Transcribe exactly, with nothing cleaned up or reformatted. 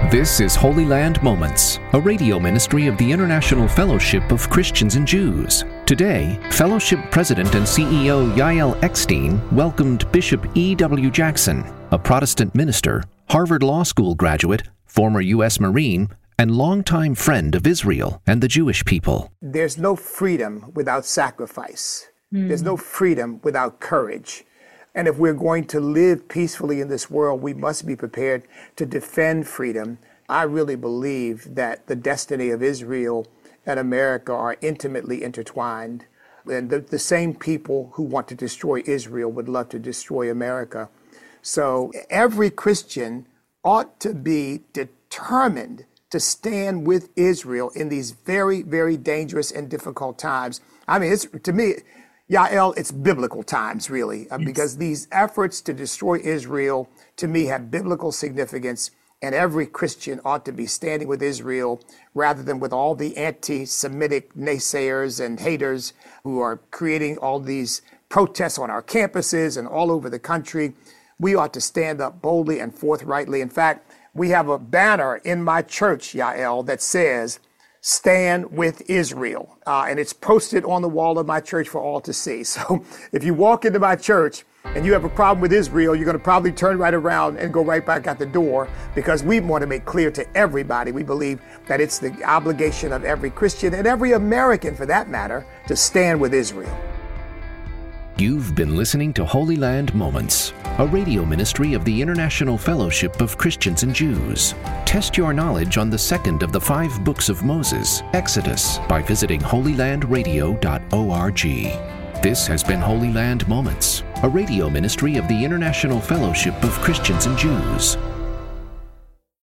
This is Holy Land Moments, a radio ministry of the International Fellowship of Christians and Jews. Today, Fellowship President and C E O Yael Eckstein welcomed Bishop E W Jackson, a Protestant minister, Harvard Law School graduate, former U S Marine, and longtime friend of Israel and the Jewish people. There's no freedom without sacrifice. Mm. There's no freedom without courage. And if we're going to live peacefully in this world, we must be prepared to defend freedom. I really believe that the destiny of Israel and America are intimately intertwined. And the, the same people who want to destroy Israel would love to destroy America. So every Christian ought to be determined to stand with Israel in these very, very dangerous and difficult times. I mean, it's, to me, Yael, it's biblical times, really, uh, yes. because these efforts to destroy Israel, to me, have biblical significance, and every Christian ought to be standing with Israel rather than with all the anti-Semitic naysayers and haters who are creating all these protests on our campuses and all over the country. We ought to stand up boldly and forthrightly. In fact, we have a banner in my church, Yael, that says, "Stand with Israel." Uh, and it's posted on the wall of my church for all to see. So if you walk into my church and you have a problem with Israel, you're going to probably turn right around and go right back out the door, because we want to make clear to everybody, we believe that it's the obligation of every Christian and every American, for that matter, to stand with Israel. You've been listening to Holy Land Moments, a radio ministry of the International Fellowship of Christians and Jews. Test your knowledge on the second of the five books of Moses, Exodus, by visiting holy land radio dot org. This has been Holy Land Moments, a radio ministry of the International Fellowship of Christians and Jews.